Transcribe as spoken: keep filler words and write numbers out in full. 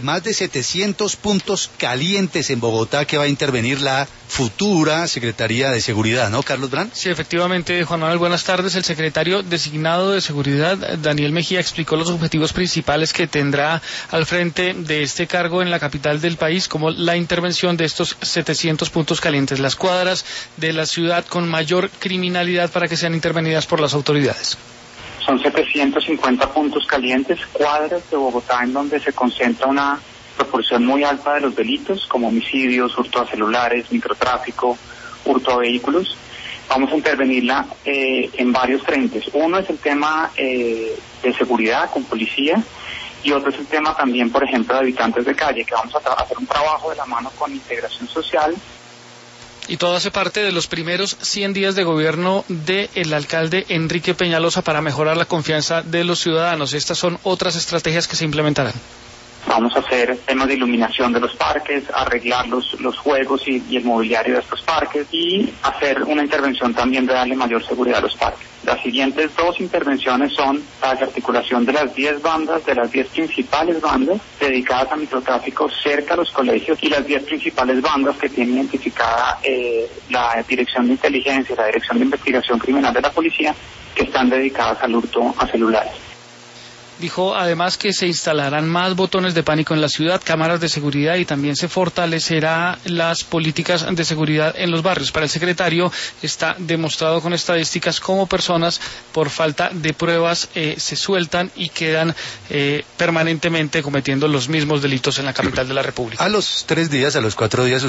más de setecientos puntos calientes en Bogotá que va a intervenir la futura Secretaría de Seguridad, ¿no, Carlos Brand? Sí, efectivamente, Juan Manuel, buenas tardes. El secretario designado de Seguridad, Daniel Mejía, explicó los objetivos principales que tendrá al frente de este cargo en la capital del país, como la intervención de estos setecientos puntos calientes, las cuadras de la ciudad con mayor criminalidad para que sean intervenidas por las autoridades. Son setecientos cincuenta puntos calientes, cuadras de Bogotá en donde se concentra una proporción muy alta de los delitos, como homicidios, hurto a celulares, microtráfico, hurto a vehículos. Vamos a intervenirla eh, en varios frentes. Uno es el tema eh, de seguridad con policía y otro es el tema también, por ejemplo, de habitantes de calle, que vamos a tra- hacer un trabajo de la mano con integración social. Y todo hace parte de los primeros cien días de gobierno del alcalde Enrique Peñalosa para mejorar la confianza de los ciudadanos. Estas son otras estrategias que se implementarán. Vamos a hacer temas de iluminación de los parques, arreglar los, los juegos y, y el mobiliario de estos parques y hacer una intervención también de darle mayor seguridad a los parques. Las siguientes dos intervenciones son la desarticulación de las diez bandas, de las diez principales bandas dedicadas a microtráfico cerca a los colegios y las diez principales bandas que tiene identificada eh, la Dirección de Inteligencia y la Dirección de Investigación Criminal de la Policía, que están dedicadas al hurto a celulares. Dijo además que se instalarán más botones de pánico en la ciudad, cámaras de seguridad y también se fortalecerá las políticas de seguridad en los barrios. Para el secretario está demostrado con estadísticas cómo personas por falta de pruebas eh, se sueltan y quedan eh, permanentemente cometiendo los mismos delitos en la capital de la República. A los tres días, a los cuatro días